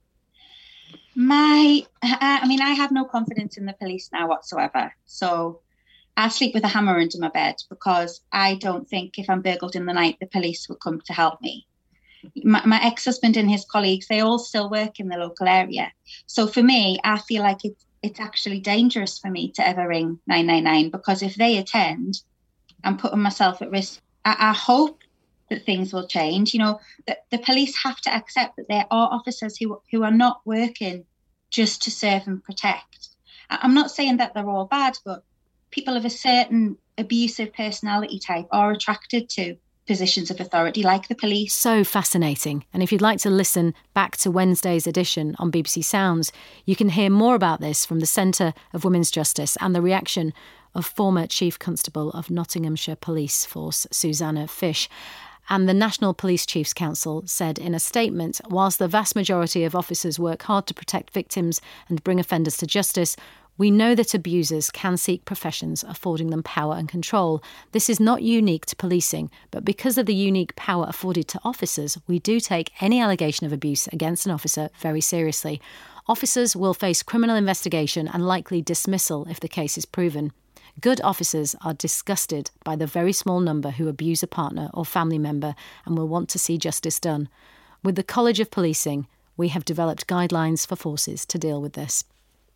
My, I mean, I have no confidence in the police now whatsoever. So I sleep with a hammer under my bed because I don't think if I'm burgled in the night, the police will come to help me. My, my ex-husband and his colleagues, they all still work in the local area. So for me, I feel like it's, it's actually dangerous for me to ever ring nine nine nine, because if they attend, I'm putting myself at risk. I, I hope that things will change. You know, that the police have to accept that there are officers who, who are not working just to serve and protect. I'm not saying that they're all bad, but people of a certain abusive personality type are attracted to positions of authority like the police. So fascinating. And if you'd like to listen back to Wednesday's edition on B B C Sounds, you can hear more about this from the Centre of Women's Justice and the reaction of former Chief Constable of Nottinghamshire Police Force, Susanna Fish. And the National Police Chiefs Council said in a statement, whilst the vast majority of officers work hard to protect victims and bring offenders to justice, we know that abusers can seek professions affording them power and control. This is not unique to policing, but because of the unique power afforded to officers, we do take any allegation of abuse against an officer very seriously. Officers will face criminal investigation and likely dismissal if the case is proven. Good officers are disgusted by the very small number who abuse a partner or family member and will want to see justice done. With the College of Policing, we have developed guidelines for forces to deal with this.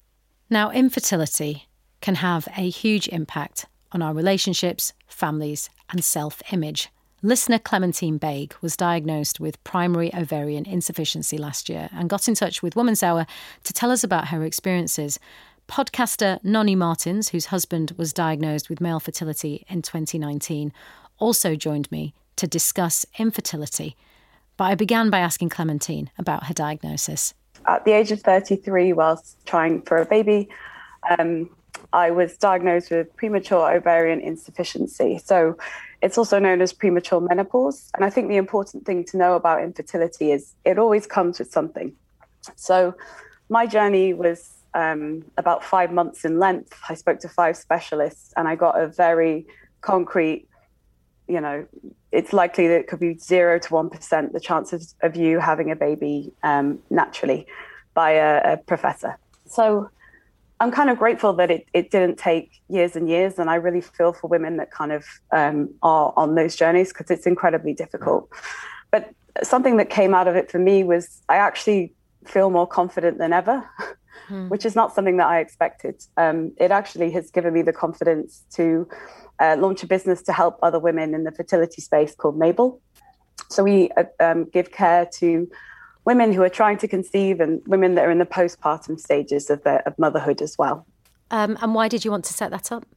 Now, infertility can have a huge impact on our relationships, families, and self-image. Listener Clementine Baig was diagnosed with primary ovarian insufficiency last year and got in touch with Woman's Hour to tell us about her experiences. Podcaster Nonny Martins, whose husband was diagnosed with male fertility in twenty nineteen, also joined me to discuss infertility. But I began by asking Clementine about her diagnosis. At the age of thirty-three, whilst trying for a baby, um, I was diagnosed with premature ovarian insufficiency. So it's also known as premature menopause. And I think the important thing to know about infertility is it always comes with something. So my journey was um, about five months in length. I spoke to five specialists and I got a very concrete, you know, it's likely that it could be zero to one percent the chances of you having a baby um, naturally by a, a professor. So I'm kind of grateful that it, it didn't take years and years. And I really feel for women that kind of um, are on those journeys because it's incredibly difficult. But something that came out of it for me was I actually feel more confident than ever, hmm. which is not something that I expected. Um, it actually has given me the confidence to Uh, launch a business to help other women in the fertility space called Mabel. So we uh, um, give care to women who are trying to conceive and women that are in the postpartum stages of, their, of motherhood as well. Um, and why did you want to set that up?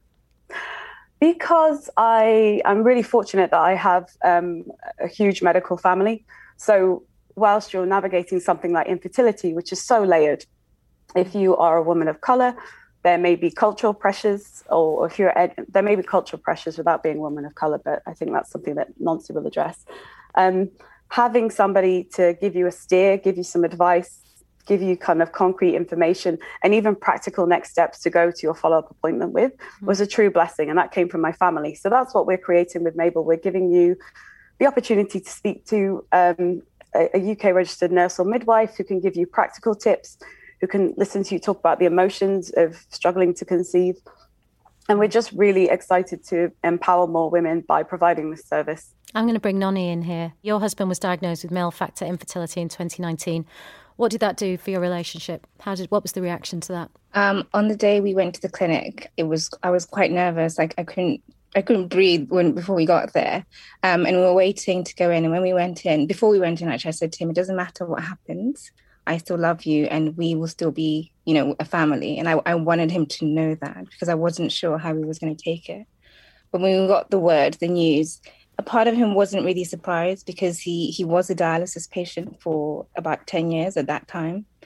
Because I, I'm really fortunate that I have um, a huge medical family. So whilst you're navigating something like infertility, which is so layered, if you are a woman of colour, there may be cultural pressures, or if you're, ed- there may be cultural pressures without being a woman of colour, but I think that's something that Nancy will address. Um, having somebody to give you a steer, give you some advice, give you kind of concrete information, and even practical next steps to go to your follow-up appointment with was a true blessing, and that came from my family. So that's what we're creating with Mabel. We're giving you the opportunity to speak to um, a, a U K-registered nurse or midwife who can give you practical tips, who can listen to you talk about the emotions of struggling to conceive. And we're just really excited to empower more women by providing this service. I'm going to bring Nonny in here. Your husband was diagnosed with male factor infertility in twenty nineteen. What did that do for your relationship? How did? What was the reaction to that? Um, on the day we went to the clinic, it was I was quite nervous. Like I couldn't I couldn't breathe when before we got there. Um, and we were waiting to go in. And when we went in, before we went in, actually, I said to him, it doesn't matter what happens. I still love you and we will still be, you know, a family. And I, I wanted him to know that because I wasn't sure how he was going to take it. But when we got the word, the news, a part of him wasn't really surprised because he, he was a dialysis patient for about ten years at that time.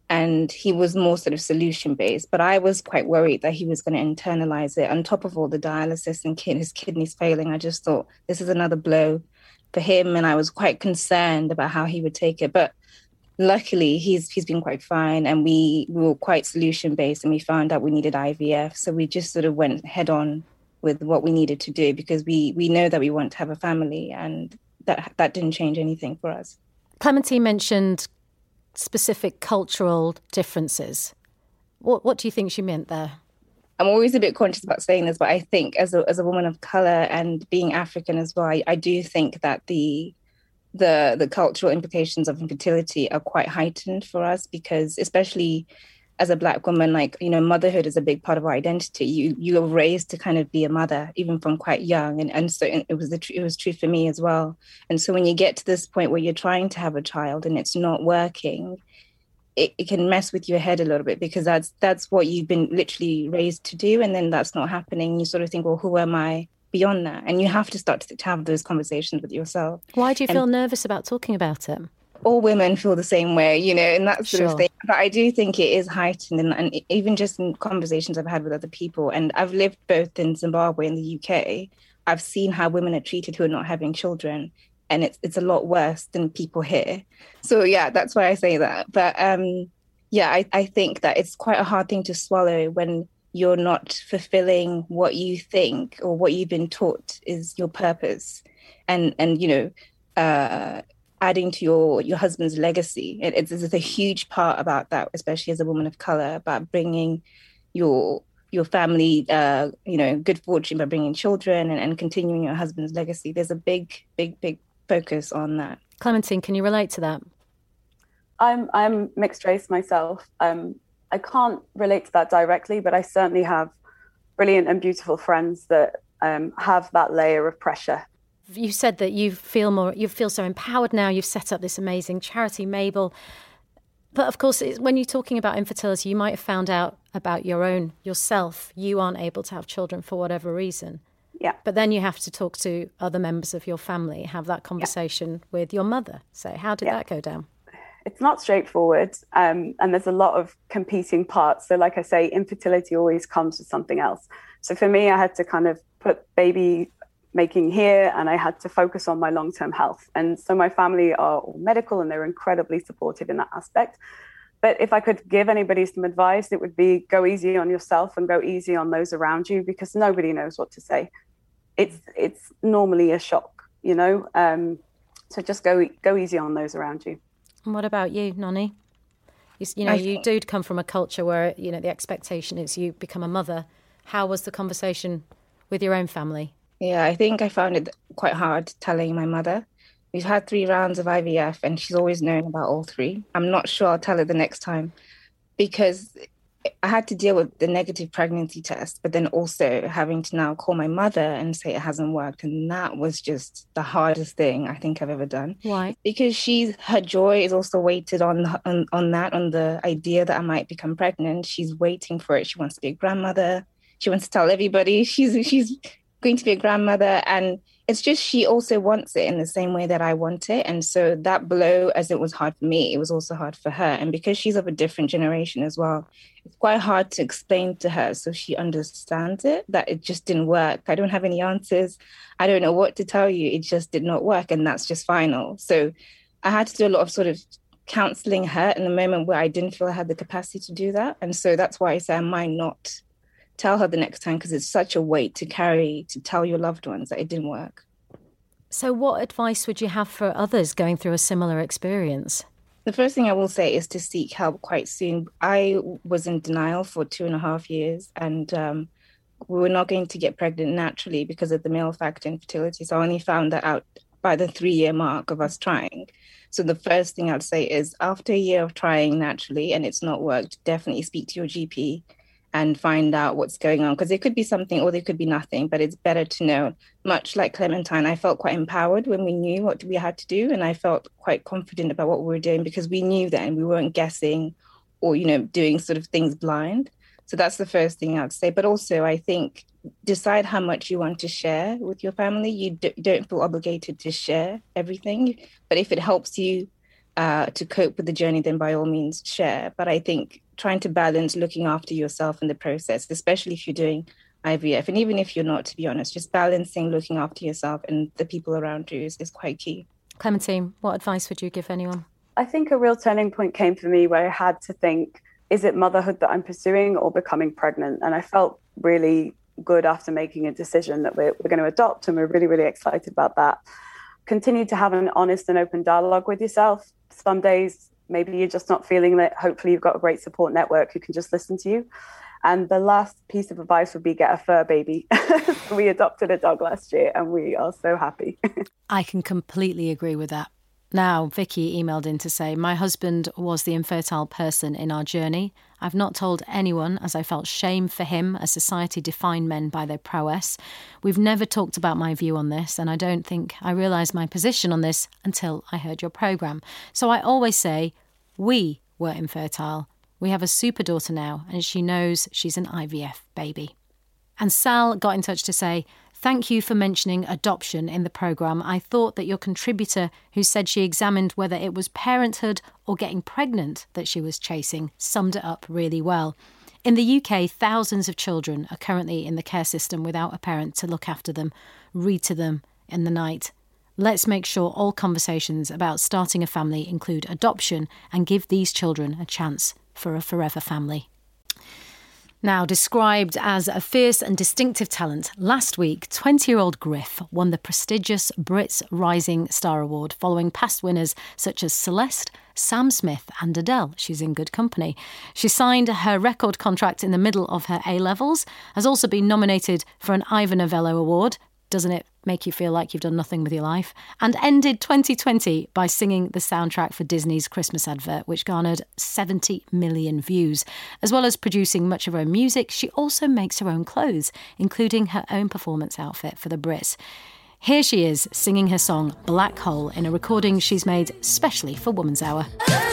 And he was more sort of solution based, but I was quite worried that he was going to internalize it on top of all the dialysis and kid- his kidneys failing. I just thought this is another blow for him. And I was quite concerned about how he would take it. But luckily he's he's been quite fine. And we, we were quite solution based, and we found out we needed I V F. So we just sort of went head on with what we needed to do, because we we know that we want to have a family, and that that didn't change anything for us. Clementine mentioned specific cultural differences. What what do you think she meant there? I'm always a bit conscious about saying this, but I think as a as a woman of colour and being African as well, I, I do think that the the the cultural implications of infertility are quite heightened for us, because especially as a Black woman, like, you know, motherhood is a big part of our identity. You you are raised to kind of be a mother, even from quite young. And, and so it was, the tr- it was true for me as well. And so when you get to this point where you're trying to have a child and it's not working, it, it can mess with your head a little bit, because that's that's what you've been literally raised to do. And then that's not happening. You sort of think, well, who am I beyond that? And you have to start to, to have those conversations with yourself. Why do you and, feel nervous about talking about it? All women feel the same way, you know, and that sort Sure. of thing. But I do think it is heightened, and, and even just in conversations I've had with other people, and I've lived both in Zimbabwe and the U K, I've seen how women are treated who are not having children, and it's it's a lot worse than people here. So yeah, that's why I say that. But um, yeah, I, I think that it's quite a hard thing to swallow when you're not fulfilling what you think or what you've been taught is your purpose, and and you know, uh, adding to your your husband's legacy. It, it's, it's a huge part about that, especially as a woman of color, about bringing your your family, uh, you know, good fortune by bringing children and, and continuing your husband's legacy. There's a big, big, big focus on that. Clementine, can you relate to that? I'm I'm mixed race myself. Um, I can't relate to that directly, but I certainly have brilliant and beautiful friends that um, have that layer of pressure. You said that you feel more, you feel so empowered now. You've set up this amazing charity, Mabel. But of course, it's, when you're talking about infertility, you might have found out about your own, yourself. You aren't able to have children for whatever reason. Yeah. But then you have to talk to other members of your family, have that conversation yeah. with your mother. So how did yeah. that go down? It's not straightforward. Um, and there's a lot of competing parts. So like I say, infertility always comes with something else. So for me, I had to kind of put baby making here, and I had to focus on my long-term health. And so my family are all medical, and they're incredibly supportive in that aspect. But if I could give anybody some advice, it would be go easy on yourself and go easy on those around you, because nobody knows what to say. It's it's normally a shock, you know. Um, so just go go easy on those around you. And what about you, Nonny? You, you know, I you do come from a culture where, you know, the expectation is you become a mother. How was the conversation with your own family? Yeah, I think I found it quite hard telling my mother. We've had three rounds of I V F and she's always known about all three. I'm not sure I'll tell her the next time, because I had to deal with the negative pregnancy test, but then also having to now call my mother and say it hasn't worked. And that was just the hardest thing I think I've ever done. Why? Because she's, her joy is also weighted on, on, on that, on the idea that I might become pregnant. She's waiting for it. She wants to be a grandmother. She wants to tell everybody she's she's going to be a grandmother, and it's just she also wants it in the same way that I want it. And so that blow, as it was hard for me, it was also hard for her. And because she's of a different generation as well, it's quite hard to explain to her so she understands it, that it just didn't work. I don't have any answers. I don't know what to tell you. It just did not work, and that's just final. So I had to do a lot of sort of counseling her in the moment where I didn't feel I had the capacity to do that. And so that's why I say I might not tell her the next time, because it's such a weight to carry, to tell your loved ones that it didn't work. So what advice would you have for others going through a similar experience? The first thing I will say is to seek help quite soon. I was in denial for two and a half years, and um, we were not going to get pregnant naturally because of the male factor infertility. So I only found that out by the three-year mark of us trying. So the first thing I'd say is, after a year of trying naturally and it's not worked, definitely speak to your G P and find out what's going on, because it could be something or there could be nothing, but it's better to know. Much like Clementine, I felt quite empowered when we knew what we had to do, and I felt quite confident about what we were doing because we knew then, we weren't guessing or, you know, doing sort of things blind. So that's the first thing I'd say. But also, I think, decide how much you want to share with your family. You d- don't feel obligated to share everything, but if it helps you uh, to cope with the journey, then by all means share. But I think trying to balance looking after yourself in the process, especially if you're doing I V F, and even if you're not, to be honest, just balancing looking after yourself and the people around you is, is quite key. Clementine, what advice would you give anyone? I think a real turning point came for me where I had to think, is it motherhood that I'm pursuing or becoming pregnant? And I felt really good after making a decision that we're, we're going to adopt, and we're really, really excited about that. Continue to have an honest and open dialogue with yourself. Some days, maybe you're just not feeling it. Hopefully you've got a great support network who can just listen to you. And the last piece of advice would be get a fur baby. We adopted a dog last year and we are so happy. I can completely agree with that. Now, Vicky emailed in to say, my husband was the infertile person in our journey. I've not told anyone as I felt shame for him as society defined men by their prowess. We've never talked about my view on this, and I don't think I realised my position on this until I heard your programme. So I always say, we were infertile. We have a super daughter now, and she knows she's an I V F baby. And Sal got in touch to say, thank you for mentioning adoption in the programme. I thought that your contributor, who said she examined whether it was parenthood or getting pregnant that she was chasing, summed it up really well. In the U K, thousands of children are currently in the care system without a parent to look after them, read to them in the night. Let's make sure all conversations about starting a family include adoption and give these children a chance for a forever family. Now, described as a fierce and distinctive talent, last week, twenty-year-old Griff won the prestigious Brits Rising Star Award following past winners such as Celeste, Sam Smith and Adele. She's in good company. She signed her record contract in the middle of her A-levels, has also been nominated for an Ivor Novello Award. Doesn't it make you feel like you've done nothing with your life? And ended twenty twenty by singing the soundtrack for Disney's Christmas advert, which garnered seventy million views. As well as producing much of her own music, she also makes her own clothes, including her own performance outfit for the Brits. Here she is, singing her song Black Hole in a recording she's made specially for Woman's Hour.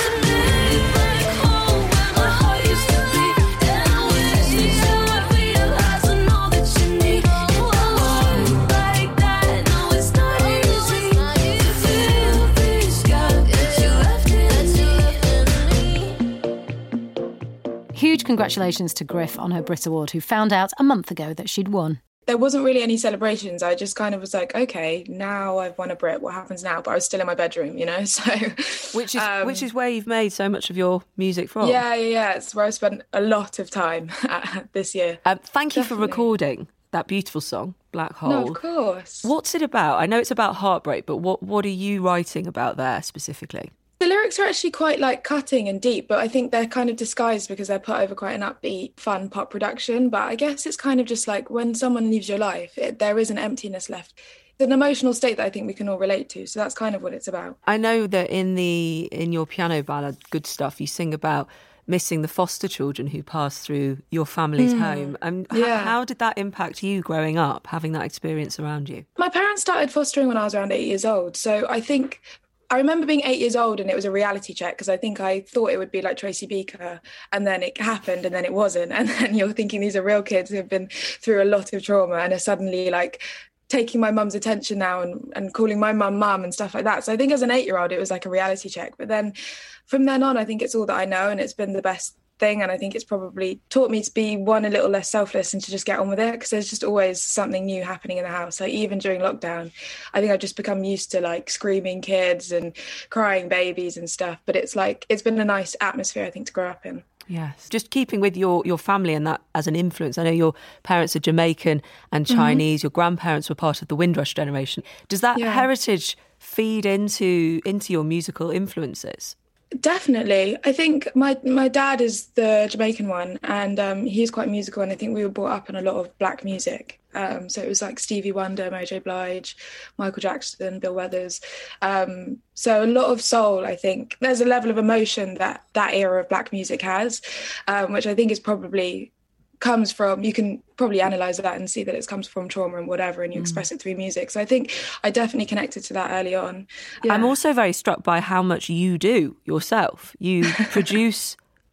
Huge congratulations to Griff on her Brit Award, who found out a month ago that she'd won. There wasn't really any celebrations. I just kind of was like, okay, now I've won a Brit. What happens now? But I was still in my bedroom, you know. So, which is um, which is where you've made so much of your music from. Yeah, yeah, yeah. It's where I spent a lot of time this year. Um, thank you Definitely. for recording that beautiful song, Black Hole. No, of course. What's it about? I know it's about heartbreak, but what what are you writing about there specifically? The lyrics are actually quite like cutting and deep, but I think they're kind of disguised because they're put over quite an upbeat, fun pop production. But I guess it's kind of just like when someone leaves your life, it, there is an emptiness left. It's an emotional state that I think we can all relate to. So that's kind of what it's about. I know that in the in your piano ballad, Good Stuff, you sing about missing the foster children who passed through your family's mm. home. And yeah. h- how did that impact you growing up, having that experience around you? My parents started fostering when I was around eight years old. So I think I remember being eight years old and it was a reality check because I think I thought it would be like Tracy Beaker, and then it happened and then it wasn't. And then you're thinking these are real kids who have been through a lot of trauma and are suddenly like taking my mum's attention now and, and calling my mum mum and stuff like that. So I think as an eight-year-old, it was like a reality check. But then from then on, I think it's all that I know and it's been the best thing. And I think it's probably taught me to be, one, a little less selfless and to just get on with it because there's just always something new happening in the house. Like even during lockdown, I think I've just become used to like screaming kids and crying babies and stuff. But it's like, it's been a nice atmosphere, I think, to grow up in. Yes. Just keeping with your, your family and that as an influence. I know your parents are Jamaican and Chinese. Mm-hmm. Your grandparents were part of the Windrush generation. Does that yeah. heritage feed into into your musical influences? Definitely. I think my my dad is the Jamaican one and um, he's quite musical, and I think we were brought up on a lot of black music. Um, so it was like Stevie Wonder, Mary J. Blige, Michael Jackson, Bill Withers. Um, so a lot of soul, I think. There's a level of emotion that that era of black music has, um, which I think is probably comes from, you can probably analyse that and see that it comes from trauma and whatever, and you mm. express it through music. So I think I definitely connected to that early on. Yeah. I'm also very struck by how much you do yourself. You produce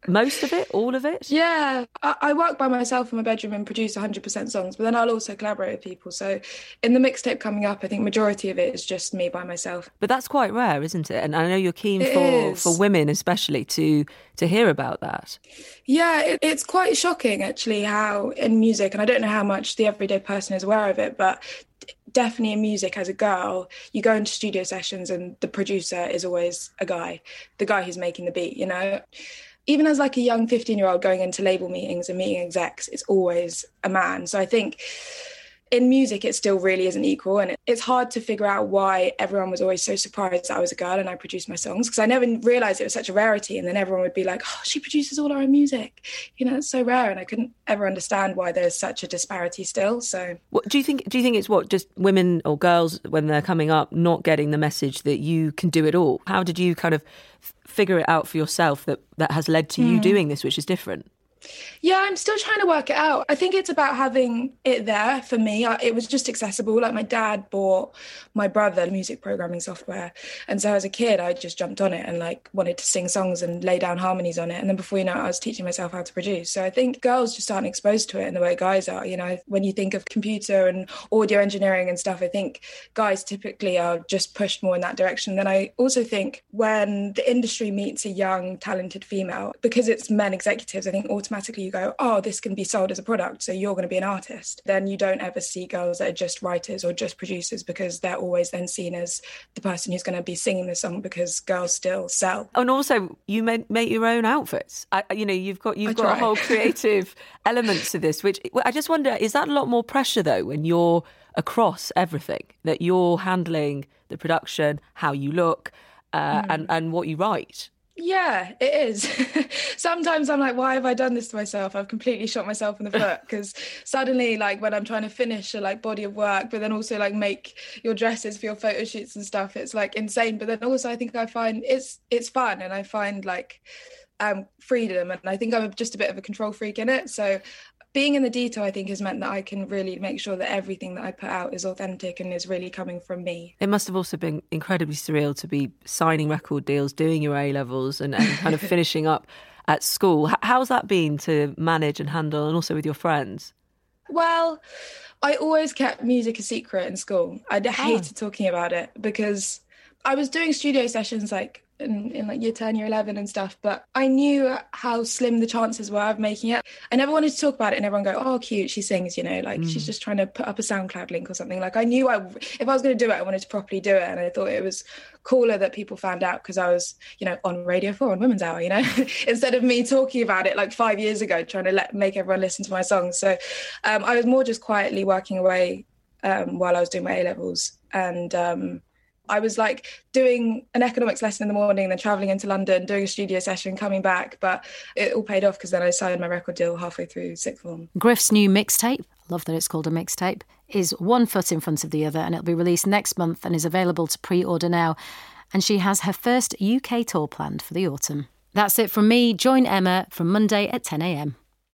Most of it? All of it? Yeah. I, I work by myself in my bedroom and produce one hundred percent songs, but then I'll also collaborate with people. So in the mixtape coming up, I think majority of it is just me by myself. But that's quite rare, isn't it? And I know you're keen It for, is. for women especially to to hear about that. Yeah, it, it's quite shocking actually how in music, and I don't know how much the everyday person is aware of it, but definitely in music as a girl, you go into studio sessions and the producer is always a guy, the guy who's making the beat, you know? Even as like a young fifteen year old going into label meetings and meeting execs, it's always a man. So I think in music, it still really isn't equal. And it, it's hard to figure out why everyone was always so surprised that I was a girl and I produced my songs, because I never realised it was such a rarity. And then everyone would be like, oh, she produces all our own music. You know, it's so rare. And I couldn't ever understand why there's such a disparity still. So What do you think? Do you think it's what, just women or girls when they're coming up not getting the message that you can do it all? How did you kind of f- figure it out for yourself that, that has led to you Mm. doing this, which is different? Yeah, I'm still trying to work it out. I think it's about having it there for me. I- It was just accessible. Like my dad bought my brother music programming software. And so as a kid, I just jumped on it and like wanted to sing songs and lay down harmonies on it. And then before you know it, I was teaching myself how to produce. So I think girls just aren't exposed to it in the way guys are. You know, when you think of computer and audio engineering and stuff, I think guys typically are just pushed more in that direction. Then I also think when the industry meets a young, talented female, because it's men executives, I think automatically you go, oh, this can be sold as a product, so you're going to be an artist. Then you don't ever see girls that are just writers or just producers, because they're always then seen as the person who's going to be singing the song, because girls still sell. And also, you make, make your own outfits. I, you know, you've got you've I got try. a whole creative element to this. Which I just wonder, is that a lot more pressure though when you're across everything, that you're handling the production, how you look, uh, Mm. and and what you write? Yeah, it is. Sometimes I'm like, why have I done this to myself? I've completely shot myself in the foot, because suddenly, like when I'm trying to finish a like body of work, but then also like make your dresses for your photo shoots and stuff, it's like insane. But then also I think I find it's it's fun, and I find like um freedom, and I think I'm just a bit of a control freak in it. So being in the detail, I think, has meant that I can really make sure that everything that I put out is authentic and is really coming from me. It must have also been incredibly surreal to be signing record deals, doing your A-levels and, and kind of finishing up at school. H- how's that been to manage and handle, and also with your friends? Well, I always kept music a secret in school. I hated talking about it, because I was doing studio sessions like in, in like year ten, year eleven and stuff, but I knew how slim the chances were of making it. I never wanted to talk about it and everyone go, oh, cute, she sings, you know, like Mm. she's just trying to put up a SoundCloud link or something. Like I knew I, if I was going to do it, I wanted to properly do it. And I thought it was cooler that people found out because I was, you know, on Radio four on Women's Hour, you know, instead of me talking about it like five years ago, trying to let make everyone listen to my songs. So um, I was more just quietly working away um, while I was doing my A-levels. And um, I was like doing an economics lesson in the morning, then traveling into London, doing a studio session, coming back. But it all paid off because then I signed my record deal halfway through sixth form. Griff's new mixtape, I love that it's called a mixtape, is one foot in front of the other, and it'll be released next month and is available to pre-order now. And she has her first U K tour planned for the autumn. That's it from me. Join Emma from Monday at ten a.m.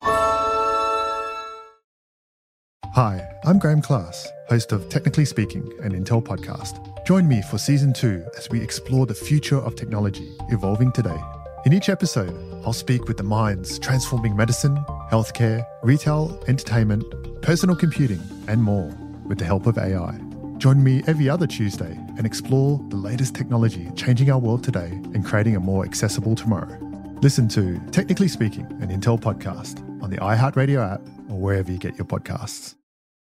Hi, I'm Graham Class, host of Technically Speaking, an Intel podcast. Join me for season two as we explore the future of technology evolving today. In each episode, I'll speak with the minds transforming medicine, healthcare, retail, entertainment, personal computing, and more with the help of A I. Join me every other Tuesday and explore the latest technology changing our world today and creating a more accessible tomorrow. Listen to Technically Speaking, an Intel podcast on the iHeartRadio app or wherever you get your podcasts.